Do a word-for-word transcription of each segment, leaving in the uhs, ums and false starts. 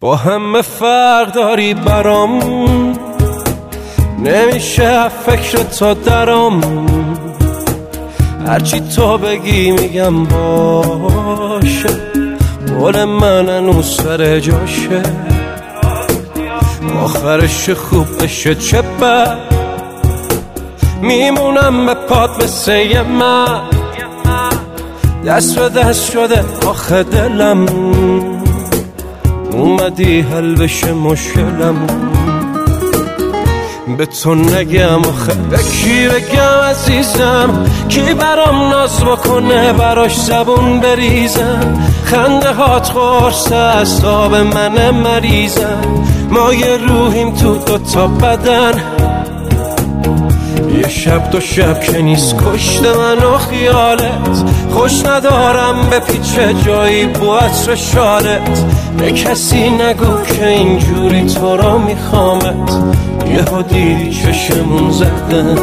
با همه فرق داری برام، نمیشه فکر تا درام، هرچی تو بگی میگم باشه، قول من هنوز سر جاشه، آخرش خوب بشه چه بد، میمونم به پات مثل یه من، دست به دست شده آخه دلم، اومدی حل بشه مشکلم، به تو نگم آخه به کی بگم عزیزم، کی برام ناز بکنه براش زبون بریزم، خنده هات قرص اعصاب من مریضم، ما یه روحیم تو دوتا بدن، یه شب دو شب که نیست کشته من و خیالت، خوش ندارم به پیچه جایی بو عطر شالت، به کسی نگو که اینجوری تو را میخوامت، یه ها دیدی چشمون زدن.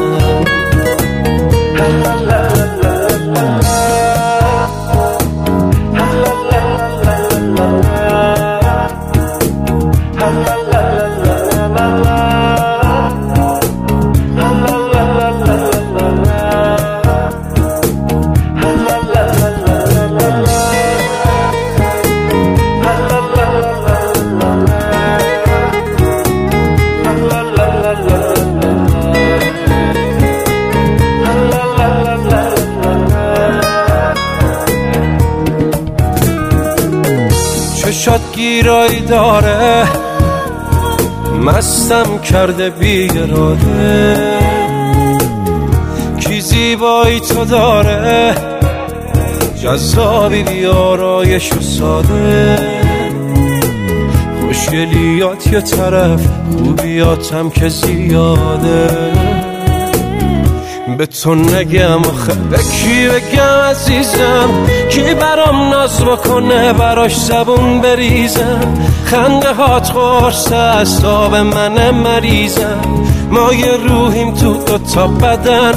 چشات گیرایی داره، مستم کرده بی‌اراده، کی زیبایی تو داره، جذابی بیارایش و ساده، خوشگلیات یه طرف خوبیاتم که زیاده، به تو نگم آخه به کی بگم عزیزم، کی برام ناز بکنه براش زبون بریزم، خنده هات قرص اعصاب من مریضم، ما یه روحیم تو دوتا بدن،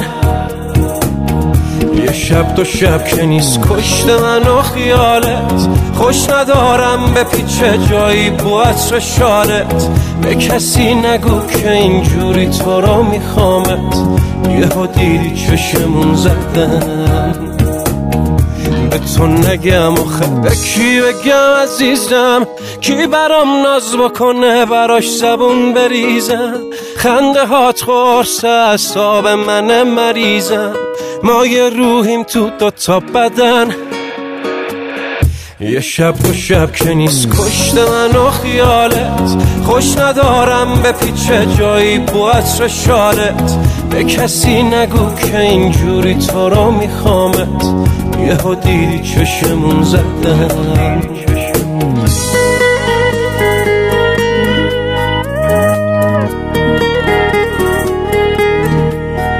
یه شب دو شب که نیست کشته من و خیالت، خوش ندارم به پیچه جایی بو عطر شالت، به کسی نگو که اینجوری تو را میخوامت، یه ها دیدی چشمون زدن، به تو نگم آخه به کی بگم عزیزم، کی برام ناز بکنه براش زبون بریزم، خنده هات قرص اعصاب من مریضم، ما یه روحیم تو دوتا بدن، یه شب و شب که نیست کشته من و خیالت، خوش ندارم به پیچه جایی بو عطر شالت، به کسی نگو که اینجوری تو را میخوامت، یه ها دیدی چشمون زدن.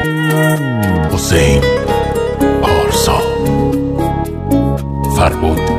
حسین پارسا، فربود